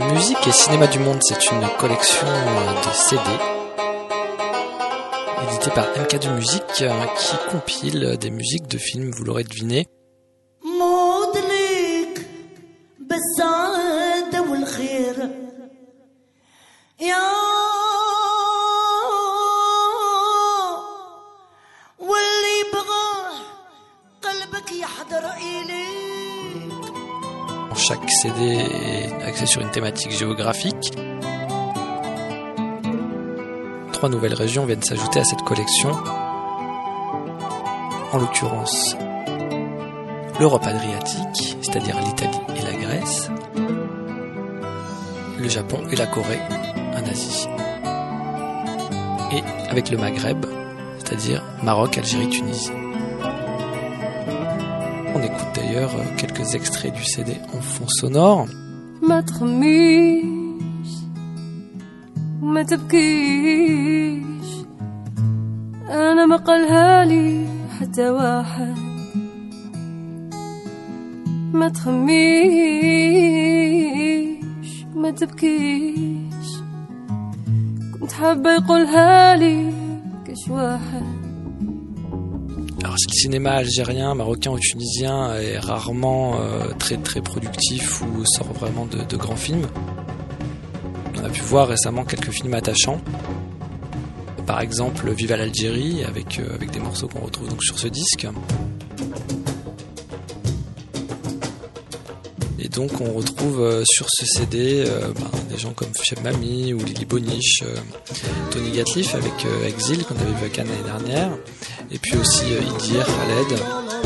Musique et cinéma du monde, c'est une collection de CD éditée par MK2 Musique qui compile des musiques de films, vous l'aurez deviné. Chaque CD est axé sur une thématique géographique. 3 nouvelles régions viennent s'ajouter à cette collection. En l'occurrence, l'Europe adriatique, c'est-à-dire l'Italie et la Grèce, le Japon et la Corée en Asie. Et avec le Maghreb, c'est-à-dire Maroc, Algérie, Tunisie. On écoute d'ailleurs quelques extraits du CD en fond sonore. ما تخميش وما تبكيش أنا ما قالها لي حتى واحد ما تخميش وما تبكيش كنت حابة يقولها لي كش واحد. Alors, le cinéma algérien, marocain ou tunisien est rarement très très productif ou sort vraiment de grands films. On a pu voir récemment quelques films attachants. Par exemple, Viva l'Algérie avec des morceaux qu'on retrouve donc sur ce disque. Et donc on retrouve sur ce CD des gens comme Cheb Mami ou Lili Boniche, Tony Gatlif avec Exil qu'on avait vu à Cannes l'année dernière. Et puis aussi Idir, Khaled.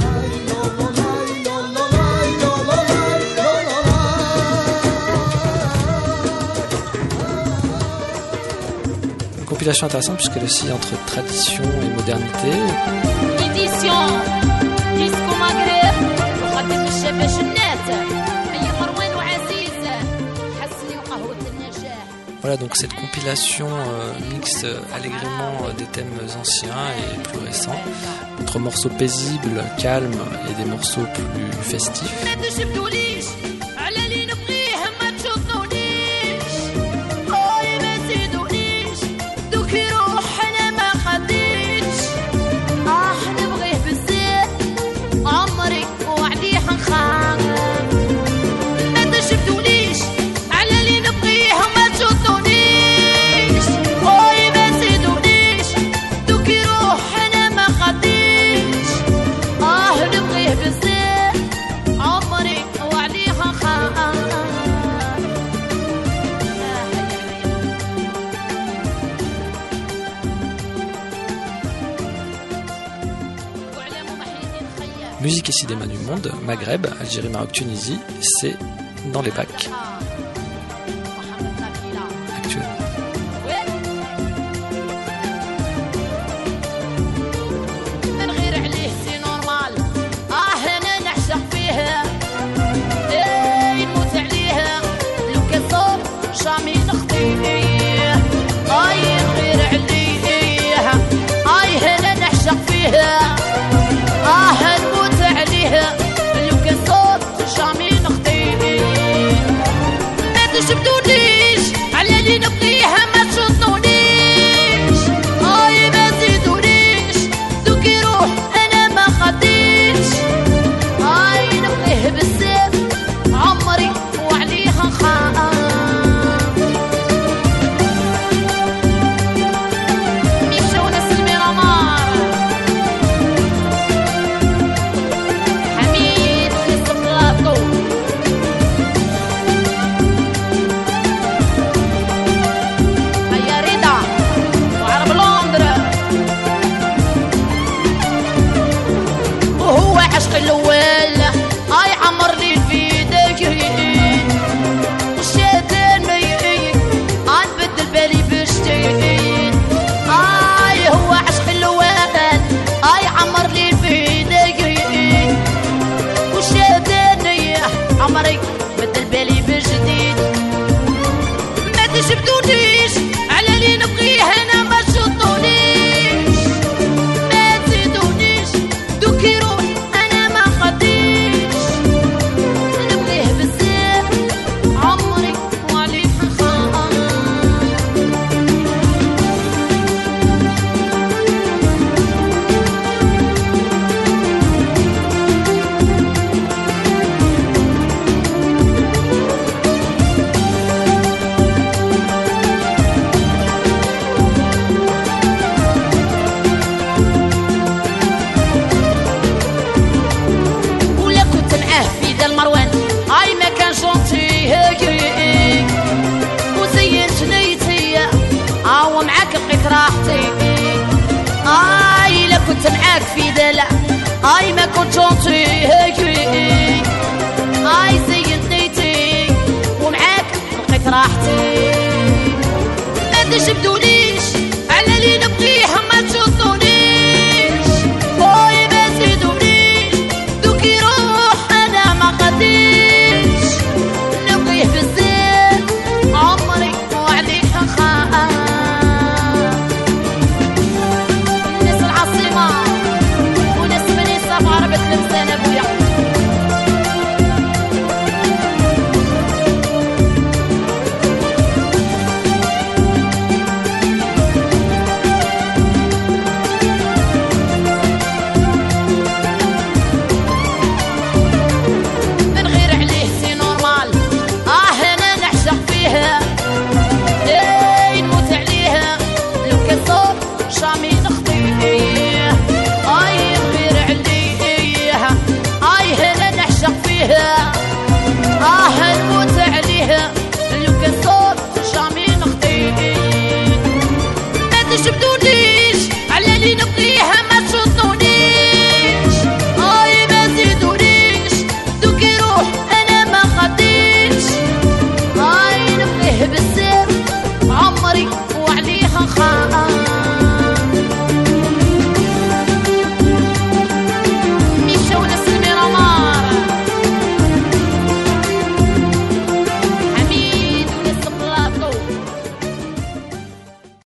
Une compilation intéressante puisqu'elle oscille entre tradition et modernité. Édition Disco Maghreb تقدم الشباب الناس أي مروان وعزيز حسني وقهوة النجاح. Voilà, donc cette compilation mixe allègrement des thèmes anciens et plus récents, entre morceaux paisibles, calmes et des morceaux plus festifs. Musique et cinéma du monde, Maghreb, Algérie, Maroc, Tunisie, c'est dans les bacs. Actuellement. فيدال اي ما كنت جونتي اي زينتيتي ومعاك لقيت راحتي ما تشبدونيش على اللي نبغيه ما تشوطونيش باي ما تزيدونيش دوك يروح انا ما غاديش نبغيه بزاف عمري وعليه نخاف ناس العاصمة وناس بنيسة في عربة لمسانة بيع نموت عليها لو كان صوت جامي نخطيه ما تشبدونيش على اللي نبغيها ما تشوطونيش ما تزيدونيش دوك يروح انا ما غاديش نبغيه بزاف عمري وعليها خاف